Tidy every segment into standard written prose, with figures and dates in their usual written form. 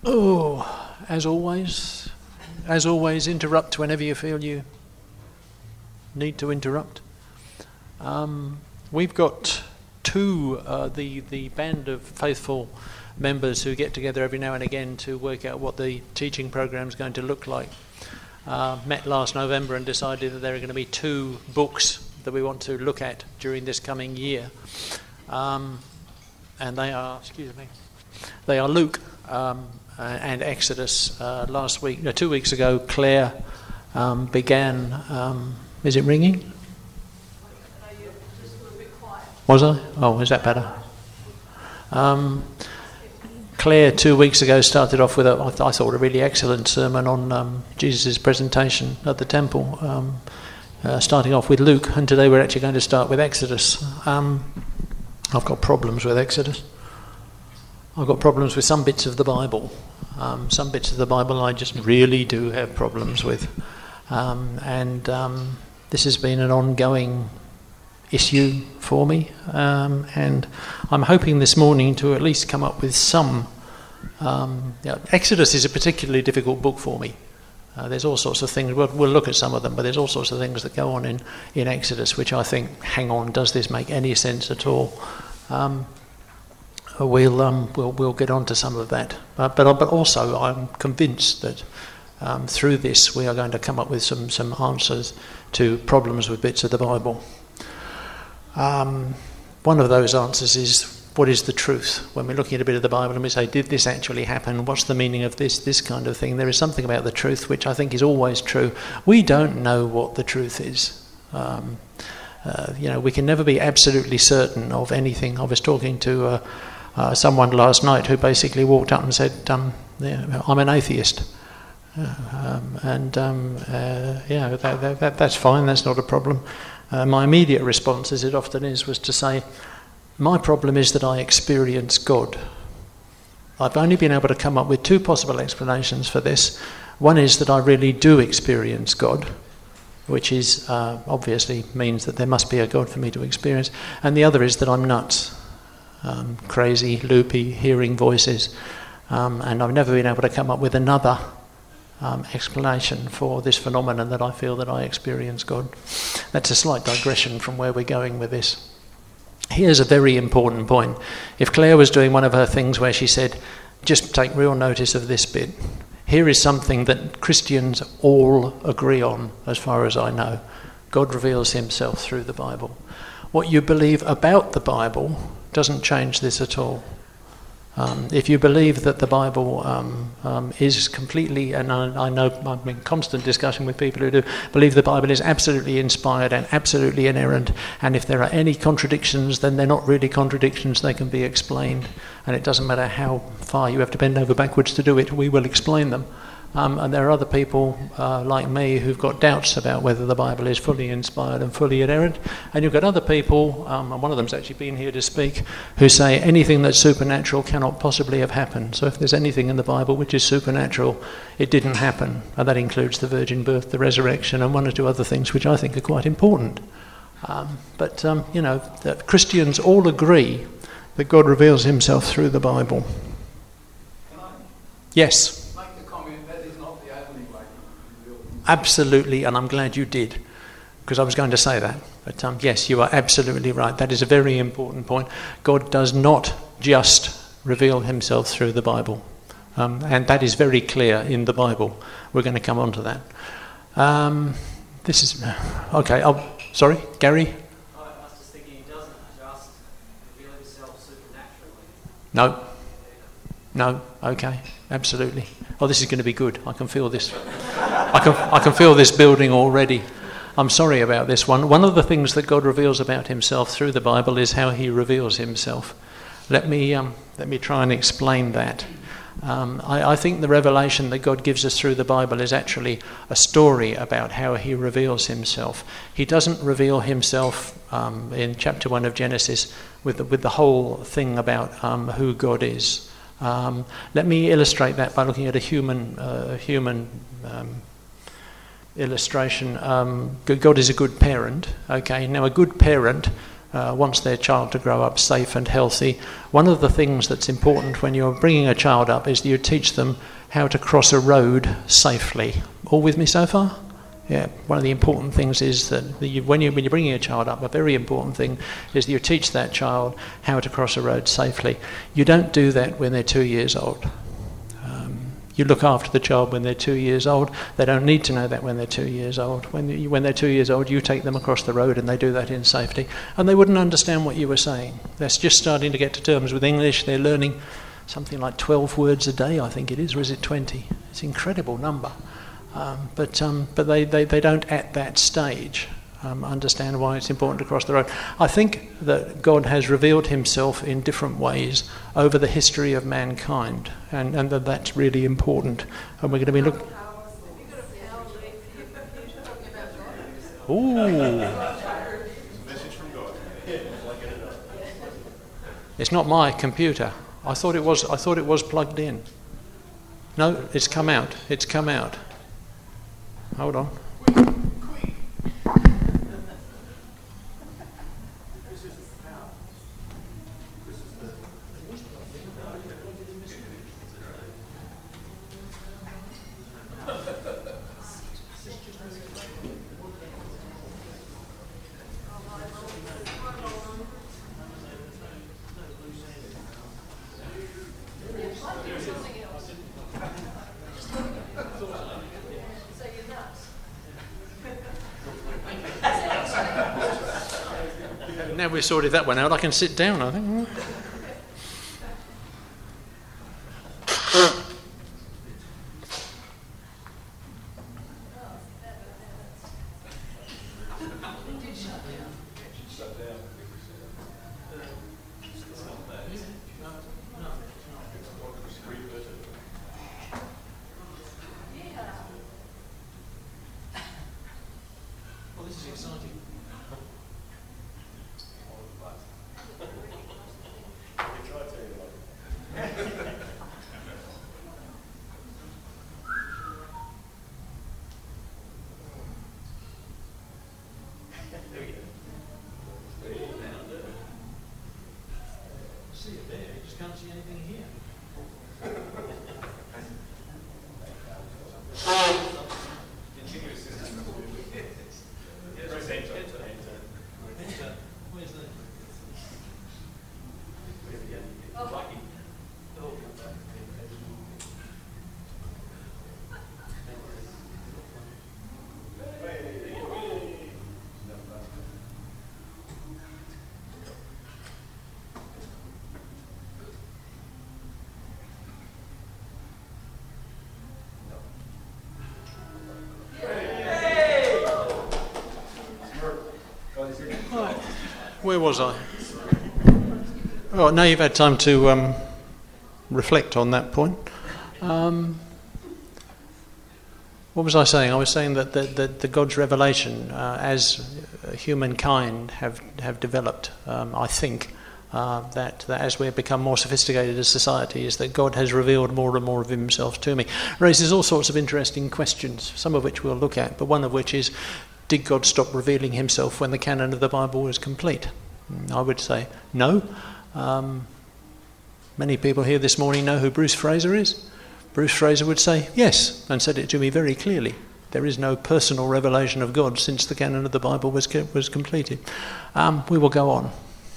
Oh, as always, interrupt whenever you feel you need to interrupt. We've got the band of faithful members who get together every now and again to work out what the teaching program is going to look like. Met last November and decided that there are going to be 2 books that we want to look at during this coming year. And they are Luke and Exodus. 2 weeks ago, Claire began. Is it ringing? Was I? Oh, is that better? Claire 2 weeks ago started off with I thought a really excellent sermon on Jesus' presentation at the temple, starting off with Luke, and today we're actually going to start with Exodus. I've got problems with Exodus. I've got problems with some bits of the Bible. Some bits of the Bible I just really do have problems with. This has been an ongoing issue for me. And I'm hoping this morning to at least come up with some... Exodus is a particularly difficult book for me. There's all sorts of things, we'll look at some of them, but there's all sorts of things that go on in Exodus which I think, hang on, does this make any sense at all? We'll get on to some of that. But also I'm convinced that through this we are going to come up with some answers to problems with bits of the Bible. One of those answers is, what is the truth? When we're looking at a bit of the Bible and we say, did this actually happen? What's the meaning of this kind of thing? There is something about the truth which I think is always true. We don't know what the truth is. We can never be absolutely certain of anything. I was talking to someone last night who basically walked up and said, I'm an atheist. That's fine, that's not a problem. My immediate response, as it often is, was to say, my problem is that I experience God. I've only been able to come up with 2 possible explanations for this. One is that I really do experience God, which is obviously means that there must be a God for me to experience. And the other is that I'm nuts, crazy, loopy, hearing voices. And I've never been able to come up with another explanation for this phenomenon that I feel that I experience God. That's a slight digression from where we're going with this. Here's a very important point. If Claire was doing one of her things where she said, just take real notice of this bit, here is something that Christians all agree on, as far as I know. God reveals himself through the Bible. What you believe about the Bible doesn't change this at all. If you believe that the Bible is completely, and I know I'm in constant discussion with people who do believe the Bible is absolutely inspired and absolutely inerrant, and if there are any contradictions, then they're not really contradictions, they can be explained, and it doesn't matter how far you have to bend over backwards to do it, we will explain them. And there are other people like me who've got doubts about whether the Bible is fully inspired and fully inerrant. And you've got other people, and one of them's actually been here to speak, who say anything that's supernatural cannot possibly have happened. So if there's anything in the Bible which is supernatural, it didn't happen. And that includes the virgin birth, the resurrection, and 1 or 2 other things which I think are quite important. That Christians all agree that God reveals himself through the Bible. Yes. Absolutely, and I'm glad you did, because I was going to say that. But yes, you are absolutely right. That is a very important point. God does not just reveal himself through the Bible. And that is very clear in the Bible. We're going to come on to that. This is... Okay, sorry, Gary? I was just thinking he doesn't just reveal himself supernaturally. No, okay, absolutely. Oh, this is going to be good. I can feel this. I can feel this building already. I'm sorry about this one. One of the things that God reveals about himself through the Bible is how he reveals himself. Let me try and explain that. I think the revelation that God gives us through the Bible is actually a story about how he reveals himself. He doesn't reveal himself in chapter 1 of Genesis with the whole thing about who God is. Let me illustrate that by looking at a human illustration. God is a good parent. Okay, now a good parent wants their child to grow up safe and healthy. One of the things that's important when you're bringing a child up is that you teach them how to cross a road safely. All with me so far? Yeah, one of the important things is that when you're bringing a child up, a very important thing is that you teach that child how to cross a road safely. You don't do that when they're 2 years old. You look after the child when they're 2 years old. They don't need to know that when they're 2 years old. When they're 2 years old, you take them across the road and they do that in safety. And they wouldn't understand what you were saying. They're just starting to get to terms with English. They're learning something like 12 words a day, I think it is, or is it 20? It's an incredible number. But they don't at that stage understand why it's important to cross the road. I think that God has revealed himself in different ways over the history of mankind, and that that's really important. And we're going to be looking... Ooh. It's not my computer. I thought it was plugged in. No, it's come out. It's come out. Hold on. Now we've sorted that one out, I can sit down, I think. Well, this is exciting. See it there, you just can't see anything here. Where's that? Where was I? Oh, now you've had time to reflect on that point. What was I saying? I was saying that the God's revelation as humankind have developed, I think, that as we have become more sophisticated as society, is that God has revealed more and more of himself to me. Raises all sorts of interesting questions, some of which we'll look at, but one of which is, did God stop revealing himself when the canon of the Bible was complete? I would say no. Many people here this morning know who Bruce Fraser is. Bruce Fraser would say yes, and said it to me very clearly. There is no personal revelation of God since the canon of the Bible was completed. We will go on.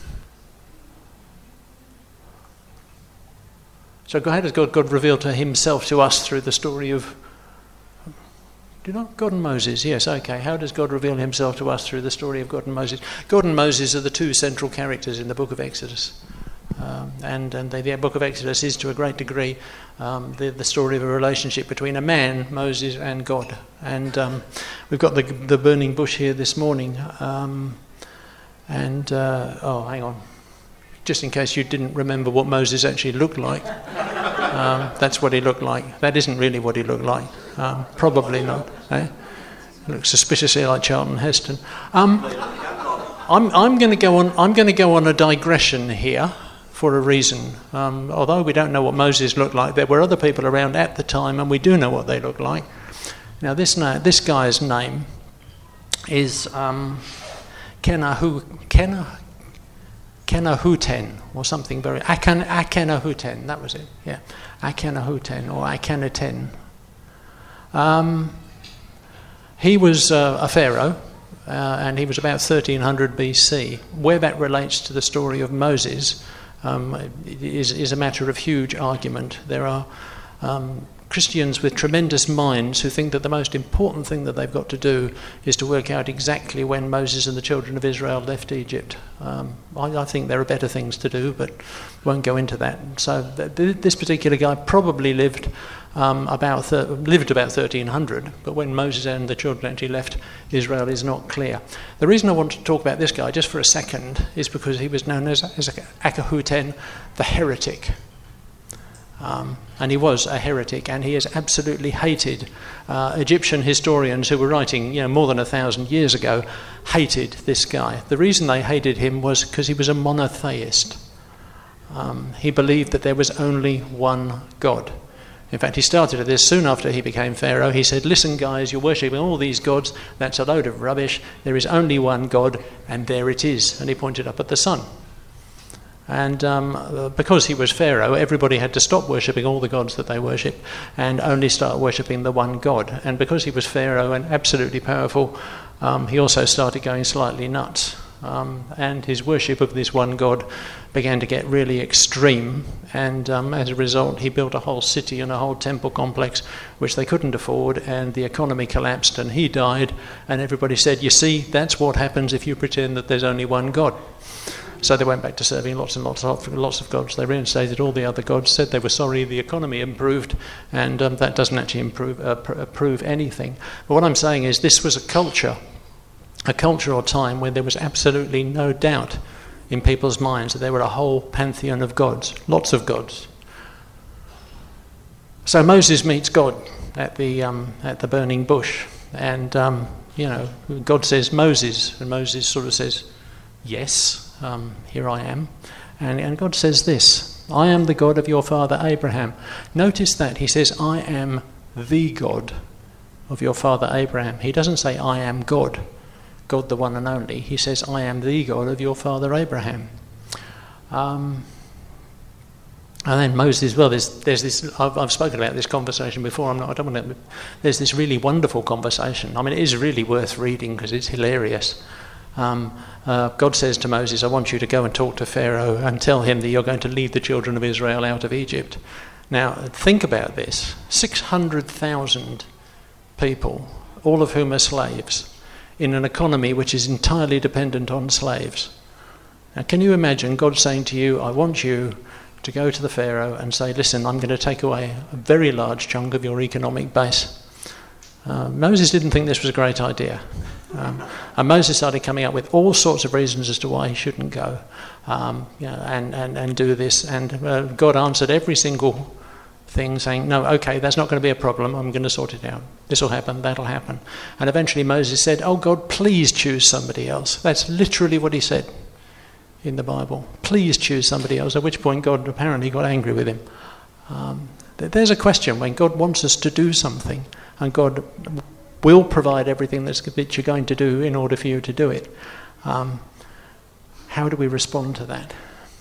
So how does God reveal to himself to us through the story of... Do you know? God and Moses, yes, okay. How does God reveal himself to us through the story of God and Moses? God and Moses are the two central characters in the book of Exodus. And the book of Exodus is to a great degree the story of a relationship between a man, Moses, and God. And we've got the burning bush here this morning. Oh, hang on. Just in case you didn't remember what Moses actually looked like. That's what he looked like. That isn't really what he looked like. Probably not. Eh? He looks suspiciously like Charlton Heston. I'm going to go on. I'm going to go on a digression here for a reason. Although we don't know what Moses looked like, there were other people around at the time, and we do know what they looked like. Now, this guy's name is Kenahukun. Akhenaten, or something very... Akhenaten, that was it, yeah. Akhenaten, or Akhenaten. He was a pharaoh, and he was about 1300 BC. Where that relates to the story of Moses is a matter of huge argument. There are Christians with tremendous minds who think that the most important thing that they've got to do is to work out exactly when Moses and the children of Israel left Egypt. I think there are better things to do, but won't go into that. So this particular guy probably lived about 1300, but when Moses and the children actually left Israel is not clear. The reason I want to talk about this guy just for a second is because he was known as Akhenaten, the heretic. And he was a heretic, and he is absolutely hated. Egyptian historians who were writing, more than 1,000 years ago, hated this guy. The reason they hated him was because he was a monotheist. He believed that there was only one God. In fact, he started at this soon after he became Pharaoh. He said, listen guys, you're worshipping all these gods, that's a load of rubbish, there is only one God, and there it is. And he pointed up at the sun. And because he was Pharaoh, everybody had to stop worshipping all the gods that they worshipped and only start worshipping the one God. And because he was Pharaoh and absolutely powerful, he also started going slightly nuts. And his worship of this one God began to get really extreme, and as a result he built a whole city and a whole temple complex which they couldn't afford, and the economy collapsed and he died, and everybody said, you see, that's what happens if you pretend that there's only one God. So they went back to serving lots of gods. They reinstated all the other gods, said they were sorry, the economy improved, and that doesn't actually prove anything. But what I'm saying is this was a culture or time where there was absolutely no doubt in people's minds that there were a whole pantheon of gods, lots of gods. So Moses meets God at the burning bush, and God says Moses, and Moses sort of says, yes, here I am. And God says this, I am the God of your father Abraham. Notice that he says, I am the God of your father Abraham. He doesn't say, I am God the one and only. He says, I am the God of your father Abraham. And then Moses, well, there's this, I've spoken about this conversation before, there's this really wonderful conversation. I mean, it is really worth reading because it's hilarious. God says to Moses, I want you to go and talk to Pharaoh and tell him that you're going to lead the children of Israel out of Egypt. Now, think about this. 600,000 people, all of whom are slaves, in an economy which is entirely dependent on slaves. Now, can you imagine God saying to you, I want you to go to the Pharaoh and say, listen, I'm going to take away a very large chunk of your economic base. Moses didn't think this was a great idea. And Moses started coming up with all sorts of reasons as to why he shouldn't go and do this. And God answered every single thing saying, no, okay, that's not going to be a problem, I'm going to sort it out. This will happen, that'll happen. And eventually Moses said, oh God, please choose somebody else. That's literally what he said in the Bible. Please choose somebody else, at which point God apparently got angry with him. There's a question when God wants us to do something, and God will provide everything that you're going to do in order for you to do it. How do we respond to that?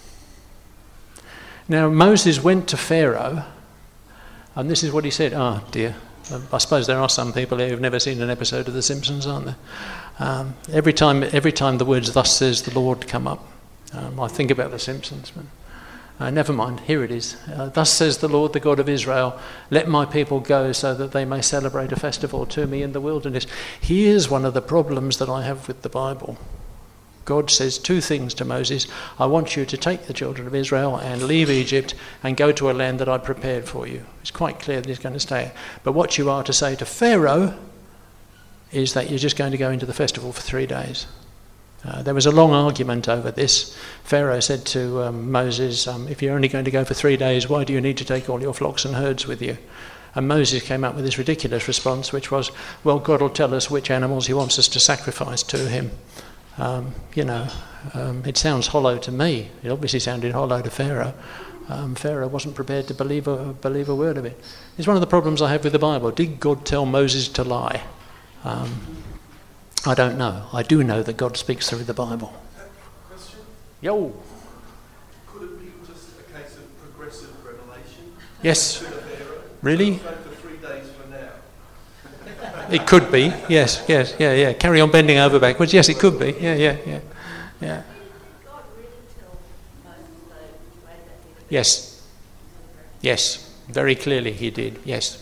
Now, Moses went to Pharaoh, and this is what he said. Oh, dear. I suppose there are some people here who've never seen an episode of The Simpsons, aren't there? Every time the words, thus says the Lord, come up, I think about The Simpsons. But never mind, here it is. Thus says the Lord, the God of Israel, let my people go so that they may celebrate a festival to me in the wilderness. Here's one of the problems that I have with the Bible. God says two things to Moses. I want you to take the children of Israel and leave Egypt and go to a land that I prepared for you. It's quite clear that he's going to stay. But what you are to say to Pharaoh is that you're just going to go into the festival for 3 days. There was a long argument over this. Pharaoh said to Moses, if you're only going to go for 3 days, why do you need to take all your flocks and herds with you? And Moses came up with this ridiculous response, which was, well, God will tell us which animals he wants us to sacrifice to him. It sounds hollow to me. It obviously sounded hollow to Pharaoh. Pharaoh wasn't prepared to believe a word of it. It's one of the problems I have with the Bible. Did God tell Moses to lie? I don't know. I do know that God speaks through the Bible. Question? Yo. Yes. Really? For 3 days for now. It could be. Yes. Yeah. Carry on bending over backwards. Yes, it could be. Yeah. Yes. Very clearly he did. Yes.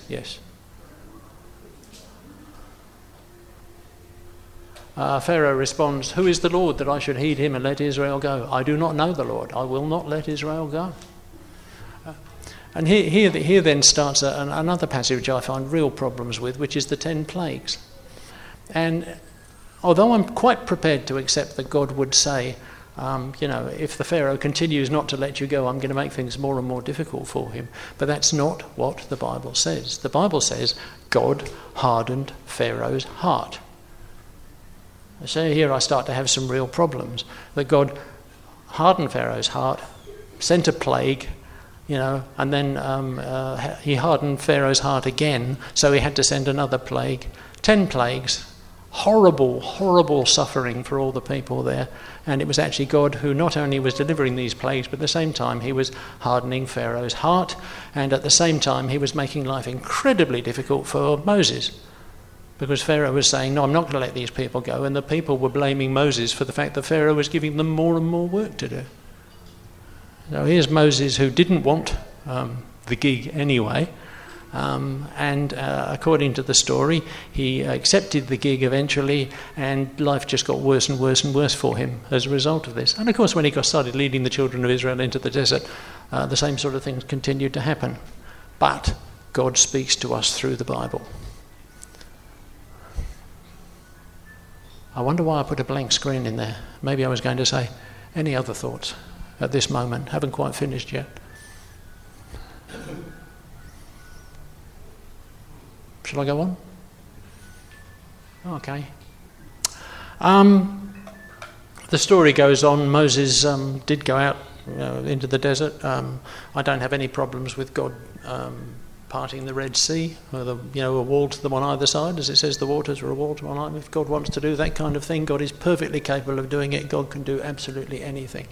Pharaoh responds, "Who is the Lord that I should heed him and let Israel go? I do not know the Lord. I will not let Israel go." And here then starts another passage which I find real problems with, which is the 10 plagues. And although I'm quite prepared to accept that God would say, if the Pharaoh continues not to let you go, I'm going to make things more and more difficult for him. But that's not what the Bible says. The Bible says God hardened Pharaoh's heart. So here I start to have some real problems. That God hardened Pharaoh's heart, sent a plague, and then he hardened Pharaoh's heart again, so he had to send another plague. 10 plagues. Horrible suffering for all the people there. And it was actually God who not only was delivering these plagues, but at the same time he was hardening Pharaoh's heart, and at the same time he was making life incredibly difficult for Moses. Because Pharaoh was saying, no, I'm not going to let these people go, and the people were blaming Moses for the fact that Pharaoh was giving them more and more work to do. So here's Moses, who didn't want the gig anyway, and according to the story, he accepted the gig eventually, and life just got worse and worse for him as a result of this. And of course, when he started leading the children of Israel into the desert, the same sort of things continued to happen. But God speaks to us through the Bible. I wonder why I put a blank screen in there. Maybe I was going to say, any other thoughts at this moment? Haven't quite finished yet. Shall I go on? Okay. The story goes on. Moses did go out into the desert. I don't have any problems with God parting the Red Sea, or a wall to them on either side, as it says the waters are a wall to one side. If God wants to do that kind of thing, God is perfectly capable of doing it. God can do absolutely anything.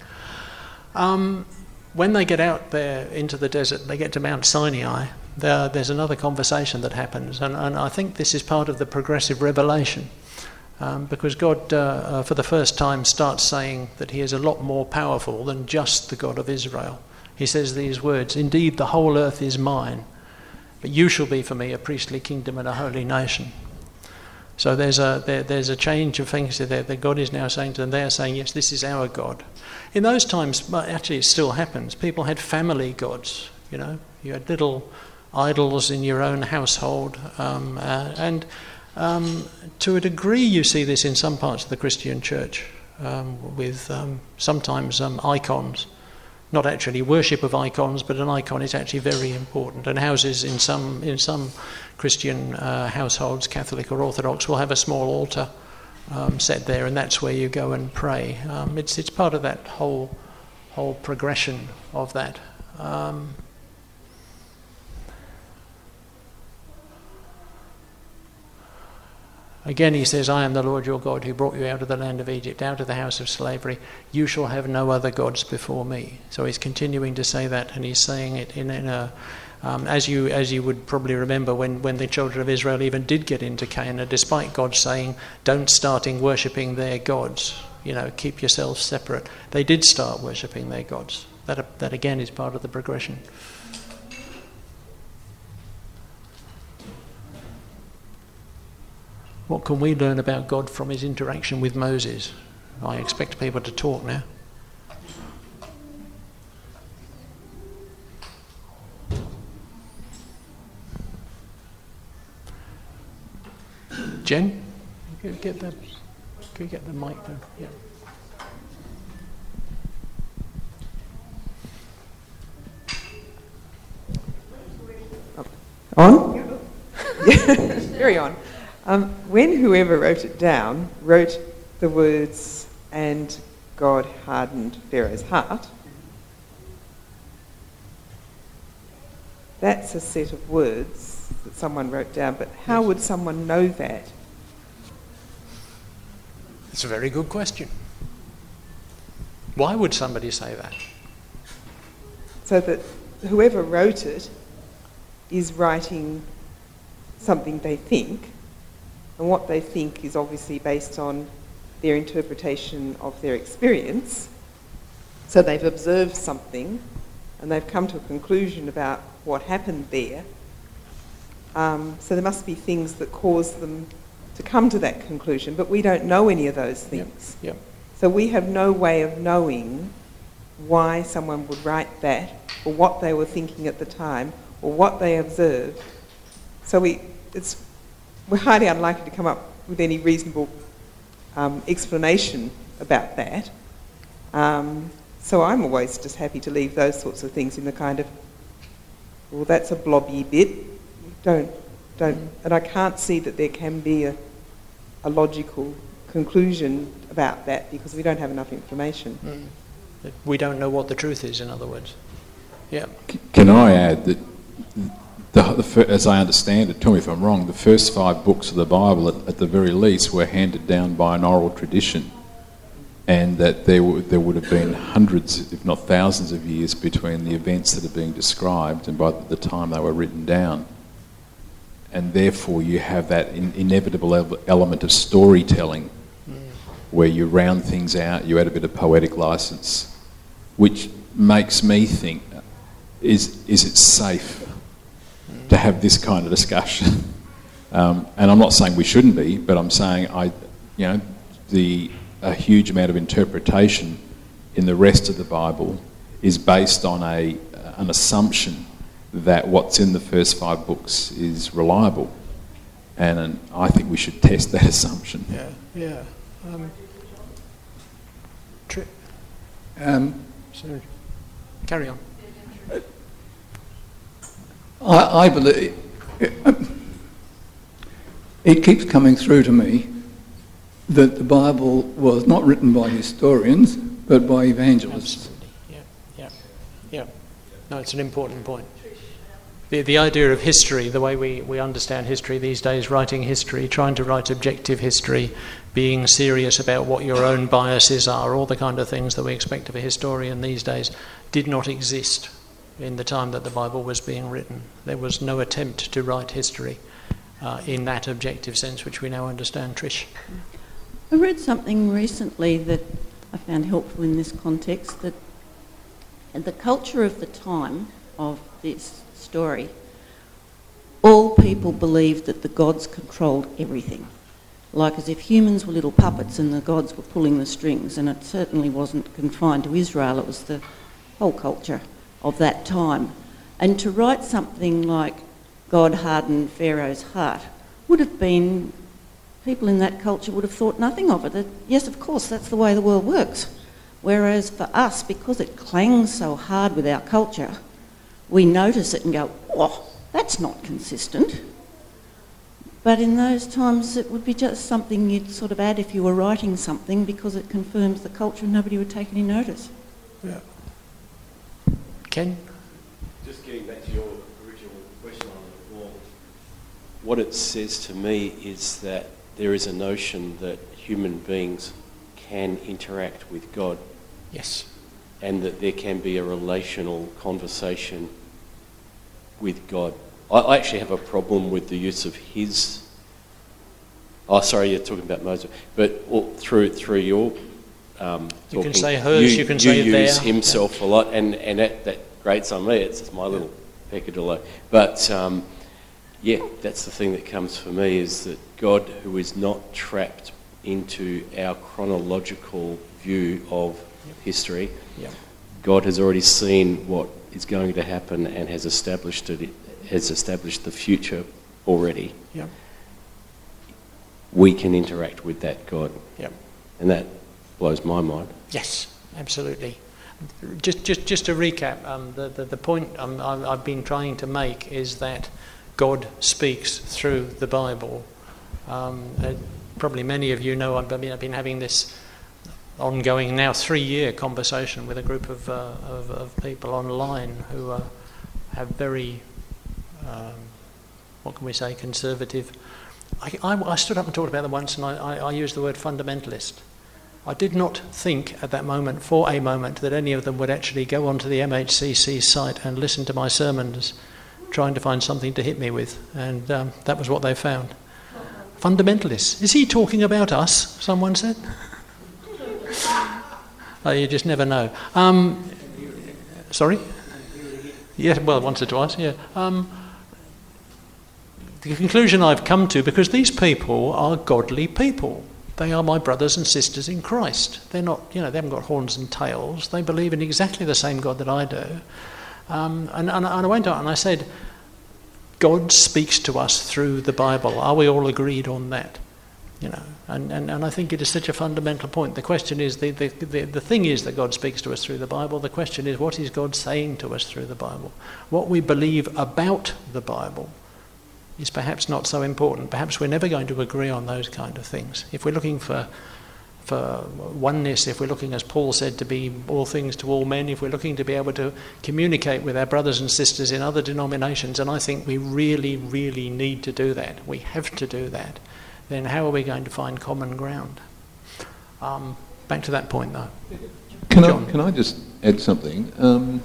When they get out there into the desert, they get to Mount Sinai, there's another conversation that happens, and I think this is part of the progressive revelation, because God, for the first time, starts saying that he is a lot more powerful than just the God of Israel. He says these words, "Indeed, the whole earth is mine, but you shall be for me a priestly kingdom and a holy nation." So there's a change of things there that God is now saying to them. They are saying, yes, this is our God. In those times, actually it still happens, people had family gods, You had little idols in your own household. And to a degree you see this in some parts of the Christian church, with sometimes icons. Not actually worship of icons, but an icon is actually very important. And houses in some Christian households, Catholic or Orthodox, will have a small altar set there, and that's where you go and pray. It's part of that whole progression of that. Again, he says, "I am the Lord your God who brought you out of the land of Egypt, out of the house of slavery. You shall have no other gods before me." So he's continuing to say that, and he's saying it in a as you would probably remember when the children of Israel even did get into Canaan, despite God saying, "Don't start worshipping their gods. Keep yourselves separate." They did start worshipping their gods. That again is part of the progression. What can we learn about God from his interaction with Moses? I expect people to talk now. Jen, can you get the mic there? Yeah. On? Yeah, very on. When whoever wrote it down wrote the words, "and God hardened Pharaoh's heart," that's a set of words that someone wrote down, but how would someone know that? It's a very good question. Why would somebody say that? So that whoever wrote it is writing something they think, and what they think is obviously based on their interpretation of their experience. So they've observed something and they've come to a conclusion about what happened there. So there must be things that cause them to come to that conclusion, but we don't know any of those things. Yep. So we have no way of knowing why someone would write that, or what they were thinking at the time, or what they observed. So we're highly unlikely to come up with any reasonable explanation about that. So I'm always just happy to leave those sorts of things in the kind of, well, that's a blobby bit. Don't, and I can't see that there can be a logical conclusion about that because we don't have enough information. We don't know what the truth is, in other words. Yeah. Can I add that, as I understand it, tell me if I'm wrong, the first 5 books of the Bible, at the very least, were handed down by an oral tradition, and that there would have been hundreds, if not thousands of years between the events that are being described and by the time they were written down. And therefore you have that inevitable element of storytelling where you round things out, you add a bit of poetic license, which makes me think, is it safe to have this kind of discussion? And I'm not saying we shouldn't be, but I'm saying a huge amount of interpretation in the rest of the Bible is based on an assumption that what's in the first 5 books is reliable, and I think we should test that assumption. Yeah. So carry on. I believe it keeps coming through to me that the Bible was not written by historians but by evangelists. Absolutely. Yeah. No, it's an important point. The idea of history, the way we understand history these days, writing history, trying to write objective history, being serious about what your own biases are, all the kind of things that we expect of a historian these days, did not exist in the time that the Bible was being written. There was no attempt to write history in that objective sense, which we now understand. Trish? I read something recently that I found helpful in this context, that the culture of the time of this story, all people believed that the gods controlled everything, like as if humans were little puppets and the gods were pulling the strings. And it certainly wasn't confined to Israel, it was the whole culture of that time. And to write something like God hardened Pharaoh's heart would have been, people in that culture would have thought nothing of it. That, yes, of course, that's the way the world works. Whereas for us, because it clangs so hard with our culture, we notice it and go, oh, that's not consistent. But in those times, it would be just something you'd sort of add if you were writing something because it confirms the culture and nobody would take any notice. Yeah. Ken? Just getting back to your original question on the wall, what it says to me is that there is a notion that human beings can interact with God. Yes. And that there can be a relational conversation with God. I actually have a problem with the use of his. Oh, sorry, you're talking about Moses. But through your talking, you can say hers, you can say you their. use himself a lot, and that grates on me. It's my little peccadillo. But that's the thing that comes for me, is that God, who is not trapped into our chronological view of history, God has already seen what is going to happen and has established the future already. Yeah. We can interact with that God. Yeah. And that blows my mind. Yes, absolutely. Just to recap, the point I've been trying to make is that God speaks through the Bible. Probably many of you know I've been having this ongoing now 3-year conversation with a group of people online who have very, what can we say, conservative. I stood up and talked about them once, and I used the word fundamentalist. I did not think at that moment, for a moment, that any of them would actually go onto the MHCC site and listen to my sermons, trying to find something to hit me with, and that was what they found. Fundamentalists. Is he talking about us? Someone said. Oh, you just never know. Sorry? Yeah, well, once or twice, yeah. The conclusion I've come to, because these people are godly people. They are my brothers and sisters in Christ. They're not, they haven't got horns and tails. They believe in exactly the same God that I do. And I went on and I said, God speaks to us through the Bible. Are we all agreed on that? And I think it is such a fundamental point. The question is, the thing is that God speaks to us through the Bible. The question is, what is God saying to us through the Bible? What we believe about the Bible is perhaps not so important. Perhaps we're never going to agree on those kind of things. If we're looking for oneness, if we're looking, as Paul said, to be all things to all men, if we're looking to be able to communicate with our brothers and sisters in other denominations, and I think we really, really need to do that, we have to do that, then how are we going to find common ground? Back to that point, though. Can I just add something?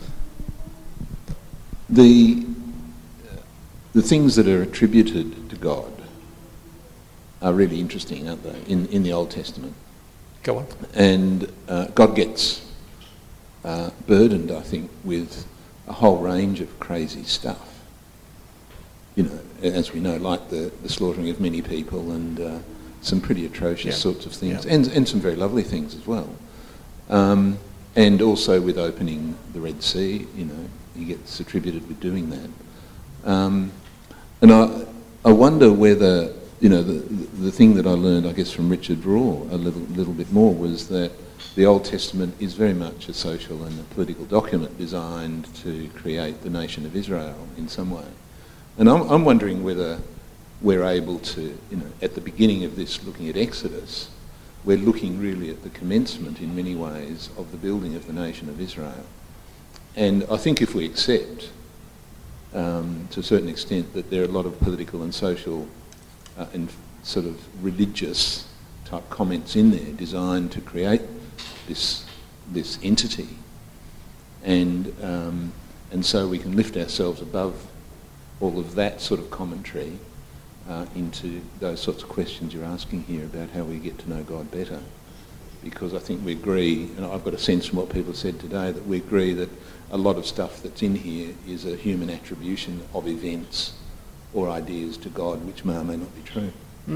The things that are attributed to God are really interesting, aren't they, in the Old Testament? Go on. And God gets burdened, I think, with a whole range of crazy stuff. As we know, like the slaughtering of many people and some pretty atrocious sorts of things, and some very lovely things as well. And also with opening the Red Sea, he gets attributed with doing that. And I wonder whether, the thing that I learned, I guess, from Richard Raw a little bit more was that the Old Testament is very much a social and a political document designed to create the nation of Israel in some way. And I'm wondering whether we're able to, at the beginning of this, looking at Exodus, we're looking really at the commencement in many ways of the building of the nation of Israel. And I think if we accept, to a certain extent, that there are a lot of political and social and sort of religious type comments in there designed to create this entity, and so we can lift ourselves above all of that sort of commentary into those sorts of questions you're asking here about how we get to know God better. Because I think we agree, and I've got a sense from what people said today, that we agree that a lot of stuff that's in here is a human attribution of events or ideas to God, which may or may not be true.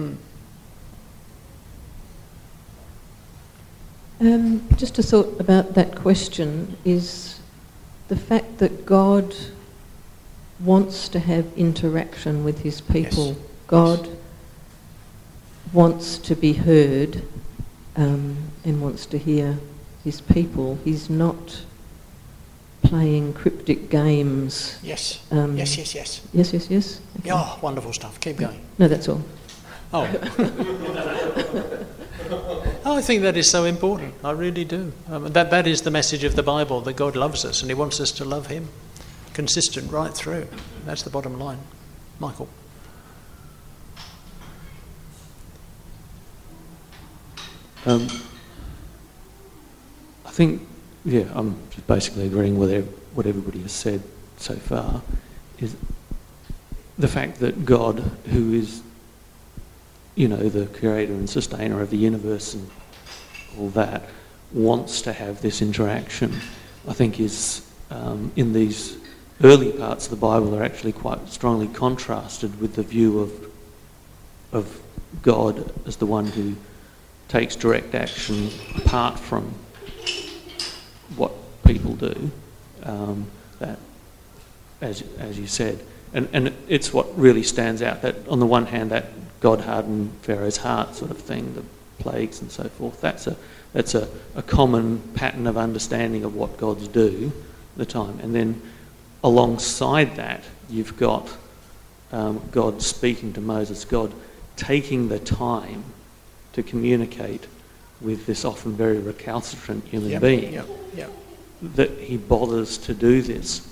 Just a thought about that question is the fact that God wants to have interaction with his people. Yes. God wants to be heard and wants to hear his people. He's not playing cryptic games. Yes. Yes. Yes. Okay. Yeah, wonderful stuff. Keep going. No, that's all. Oh. I think that is so important. I really do. That is the message of the Bible, that God loves us and he wants us to love him. Consistent right through. That's the bottom line. Michael. I think, I'm just basically agreeing with what everybody has said so far, is the fact that God, who is, the creator and sustainer of the universe and all that, wants to have this interaction, I think is, in these early parts of the Bible, are actually quite strongly contrasted with the view of God as the one who takes direct action apart from what people do, that, as you said, and it's what really stands out, that on the one hand that God hardened Pharaoh's heart sort of thing, the plagues and so forth, that's a common pattern of understanding of what gods do at the time. And then alongside that you've got God speaking to Moses, God taking the time to communicate with this often very recalcitrant human being, that he bothers to do this.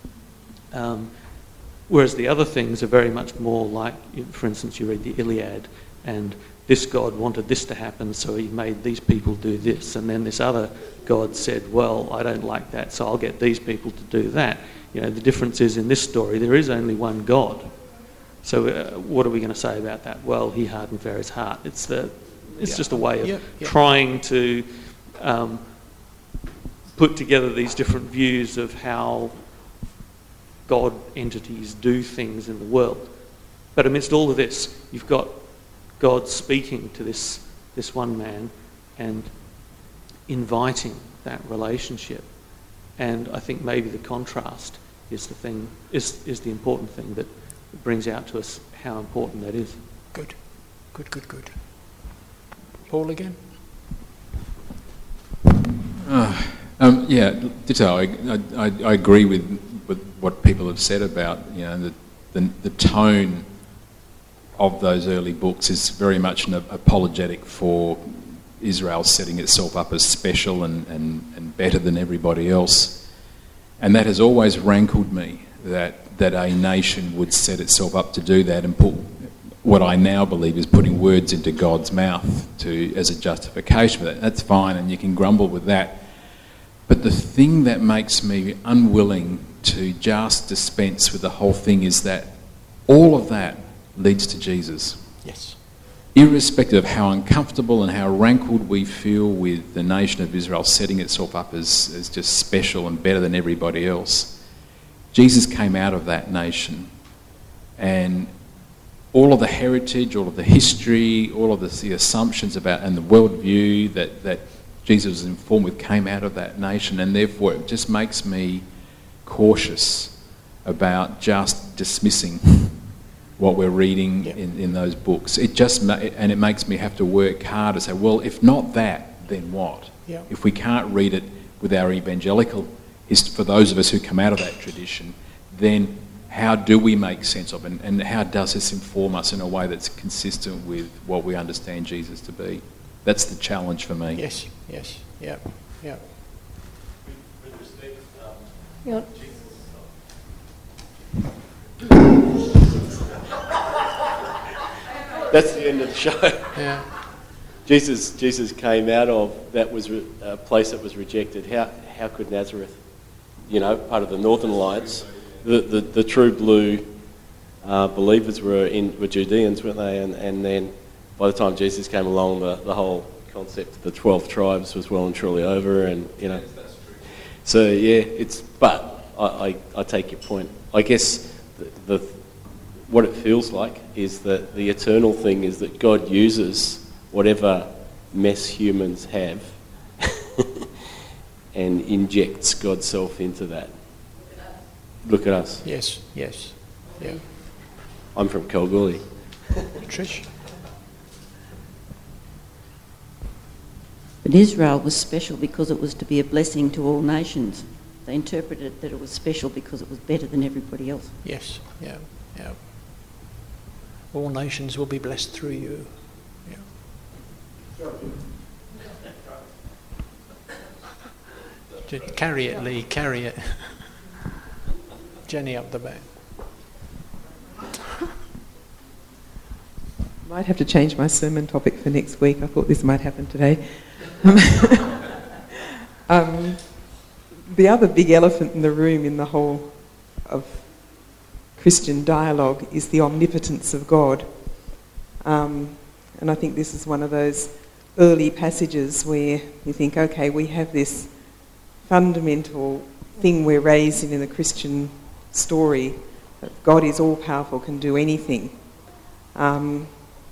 Whereas the other things are very much more like, for instance, you read the Iliad, and this God wanted this to happen, so he made these people do this, and then this other God said, well, I don't like that, so I'll get these people to do that. You know, the difference is in this story there is only one God. So what are we going to say about that? Well, he hardened Pharaoh's heart. It's just a way of trying to put together these different views of how God entities do things in the world. But amidst all of this, you've got God speaking to this one man and inviting that relationship. And I think maybe the contrast is the important thing that brings out to us how important that is. Good. Paul again? Ditto. I agree with what people have said about, you know, the tone of those early books is very much an apologetic for Israel setting itself up as special and better than everybody else. And that has always rankled me, that a nation would set itself up to do that and put what I now believe is putting words into God's mouth as a justification for that. That's fine, and you can grumble with that. But the thing that makes me unwilling to just dispense with the whole thing is that all of that leads to Jesus. Yes. Irrespective of how uncomfortable and how rankled we feel with the nation of Israel setting itself up as just special and better than everybody else, Jesus came out of that nation. And all of the heritage, all of the history, all of the assumptions about and the worldview that Jesus was informed with came out of that nation, and therefore it just makes me cautious about just dismissing what we're reading in those books. And it makes me have to work hard to say, well, if not that, then what? Yeah. If we can't read it with our evangelical history, for those of us who come out of that tradition, then how do we make sense of it, and how does this inform us in a way that's consistent with what we understand Jesus to be? That's the challenge for me. Yes, yeah. With respect, that's the end of the show. Yeah. Jesus came out of that was a place that was rejected. How could Nazareth, you know, part of the Northern Alliance, the true blue believers were Judeans, weren't they? And then by the time Jesus came along, the whole concept of the 12 tribes was well and truly over, and you know. So yeah, but I take your point. I guess what it feels like is that the eternal thing is that God uses whatever mess humans have and injects God's self into that. Look at us. Yes, yeah. I'm from Kalgoorlie. Trish? But Israel was special because it was to be a blessing to all nations. They interpreted that it was special because it was better than everybody else. Yes, yeah. All nations will be blessed through you. Yeah. Carry it, Lee, carry it. Jenny up the back. Might have to change my sermon topic for next week. I thought this might happen today. The other big elephant in the room in the whole of Christian dialogue is the omnipotence of God. And I think this is one of those early passages where you think, okay, we have this fundamental thing we're raised in the Christian story, that God is all-powerful, can do anything. I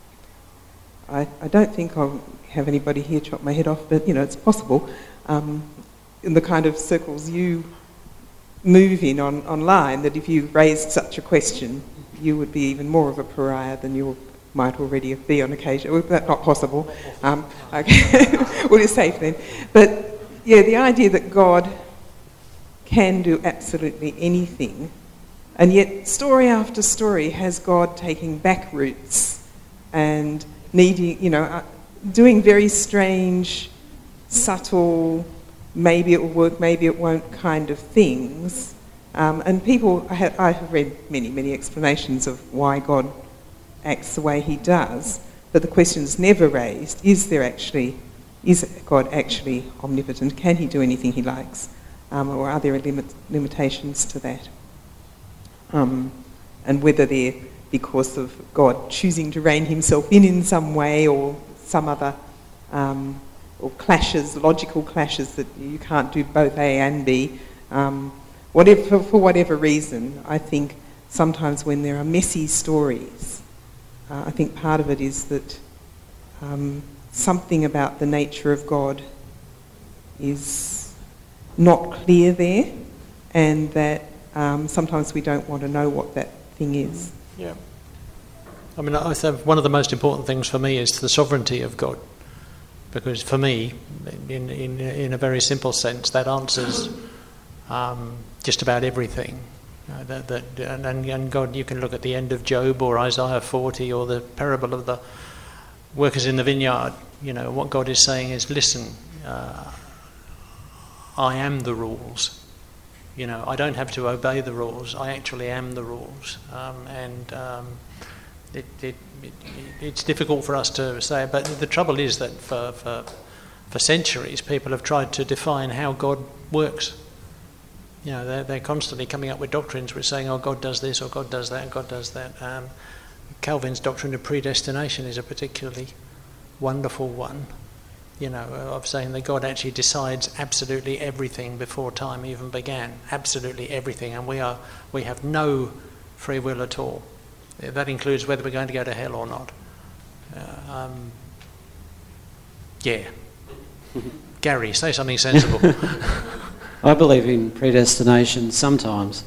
don't think I'll have anybody here chop my head off, but, you know, it's possible. In the kind of circles you move in online, that if you raised such a question, you would be even more of a pariah than you might already be on occasion. Well, that's not possible. Okay. Well, you're safe then. But, yeah, the idea that God can do absolutely anything, and yet story after story has God taking back routes and needing, you know, doing very strange, subtle, maybe it will work, maybe it won't kind of things. And people, I have read many explanations of why God acts the way he does, but the question's never raised, is God actually omnipotent? Can he do anything he likes? or are there limitations to that? And whether they're because of God choosing to rein himself in some way, or some other, or clashes, logical clashes that you can't do both A and B. For whatever reason, I think sometimes when there are messy stories, I think part of it is that something about the nature of God is not clear there, and that sometimes we don't want to know what that thing is. Yeah. I mean, I think one of the most important things for me is the sovereignty of God, because for me, in a very simple sense, that answers just about everything. And God, you can look at the end of Job or Isaiah 40 or the parable of the workers in the vineyard. You know, what God is saying is, listen, I am the rules. You know, I don't have to obey the rules. I actually am the rules. It's difficult for us to say, but the trouble is that for centuries people have tried to define how God works. You know, they're constantly coming up with doctrines which are saying, oh, God does this, or God does that, and God does that. Calvin's doctrine of predestination is a particularly wonderful one, you know, of saying that God actually decides absolutely everything before time even began, absolutely everything, and we have no free will at all. That includes whether we're going to go to hell or not. Yeah. Gary, say something sensible. I believe in predestination sometimes.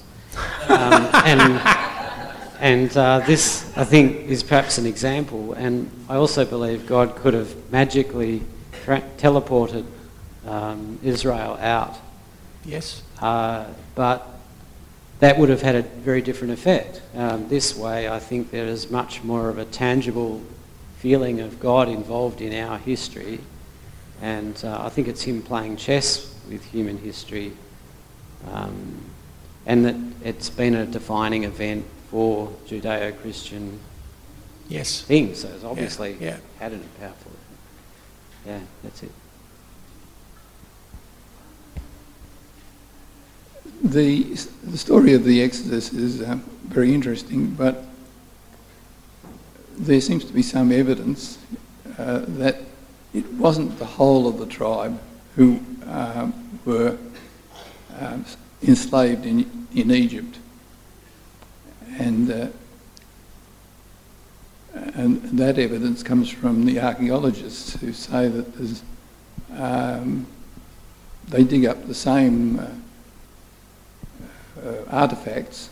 This, I think, is perhaps an example. And I also believe God could have magically teleported Israel out. Yes. But that would have had a very different effect. This way, I think there is much more of a tangible feeling of God involved in our history. And I think it's him playing chess with human history, and that it's been a defining event for Judeo-Christian things. So it's obviously had a powerful effect. Yeah, that's it. The story of the Exodus is very interesting, but there seems to be some evidence that it wasn't the whole of the tribe who were enslaved in Egypt, and that evidence comes from the archaeologists who say that they dig up the same artefacts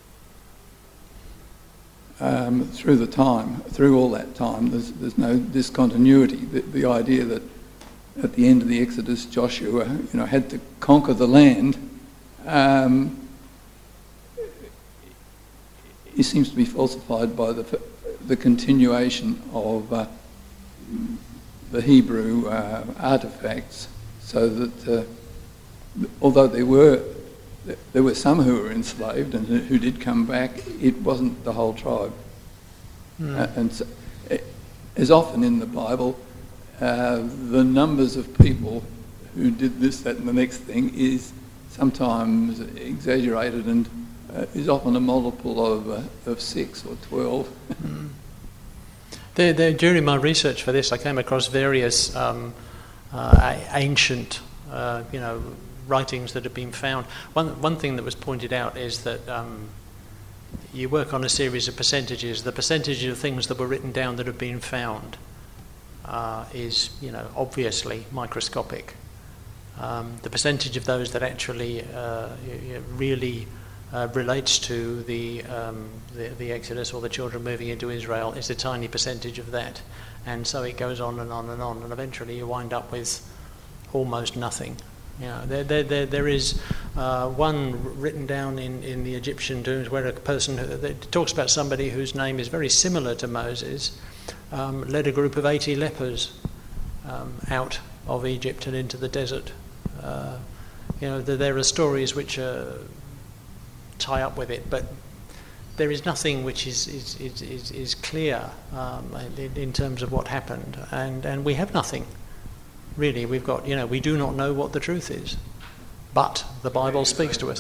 through all that time. There's no discontinuity. The idea that at the end of the Exodus, Joshua, had to conquer the land, it seems to be falsified by the continuation of the Hebrew artefacts, so that although there were some who were enslaved and who did come back, it wasn't the whole tribe. And so, as often in the Bible, the numbers of people who did this, that and the next thing is sometimes exaggerated and is often a multiple of 6 or 12. During my research for this, I came across various ancient writings that have been found. One thing that was pointed out is that you work on a series of percentages. The percentage of things that were written down that have been found is, obviously microscopic. The percentage of those that actually really relates to the Exodus or the children moving into Israel is a tiny percentage of that, and so it goes on and on and on, and eventually you wind up with almost nothing. There is one written down in the Egyptian tombs where a person that talks about somebody whose name is very similar to Moses led a group of 80 lepers out of Egypt and into the desert. There are stories which tie up with it, but there is nothing which is clear in terms of what happened, and we have nothing. Really, we've got, we do not know what the truth is. But the Bible speaks to us.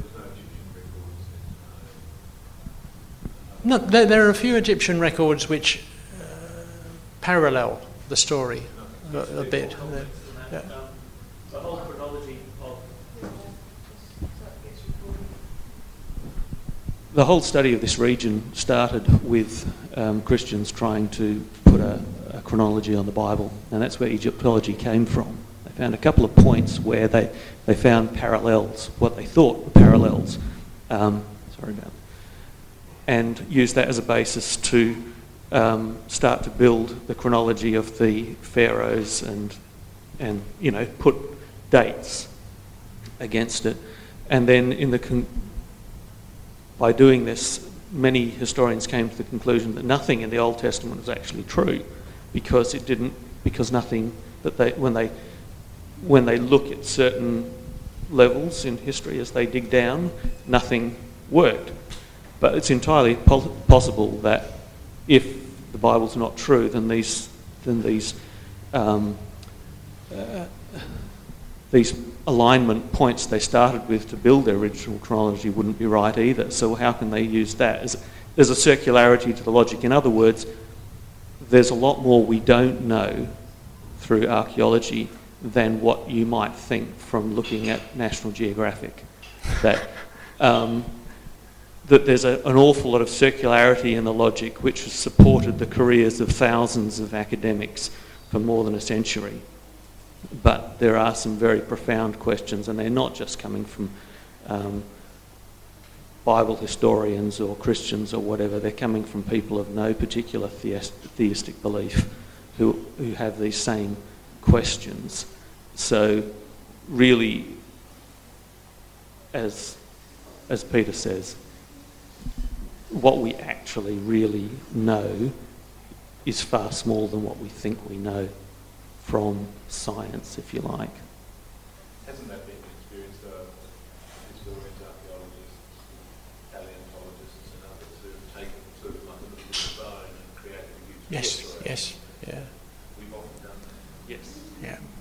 No, there are a few Egyptian records which parallel the story a bit. Yeah. The whole chronology of the whole study of this region started with Christians trying to put a chronology on the Bible, and that's where Egyptology came from. They found a couple of points where they found parallels, what they thought were parallels, and used that as a basis to start to build the chronology of the pharaohs and put dates against it. And then by doing this, many historians came to the conclusion that nothing in the Old Testament was actually true, because nothing that when they look at certain levels in history as they dig down, nothing worked. But it's entirely possible that if the Bible's not true, then these alignment points they started with to build their original chronology wouldn't be right either. So how can they use that? There's a circularity to the logic. In other words, there's a lot more we don't know through archaeology than what you might think from looking at National Geographic. That there's an awful lot of circularity in the logic which has supported the careers of thousands of academics for more than a century. But there are some very profound questions, and they're not just coming from Bible historians or Christians or whatever. They're coming from people of no particular theistic belief who have these same questions. So really, as Peter says, what we actually really know is far smaller than what we think we know from science, if you like. Hasn't that been experienced by historians, archaeologists, paleontologists and others who have taken sort of like a little bit of bone and created a huge Yes, yeah. We've often done that. Yes. Yeah.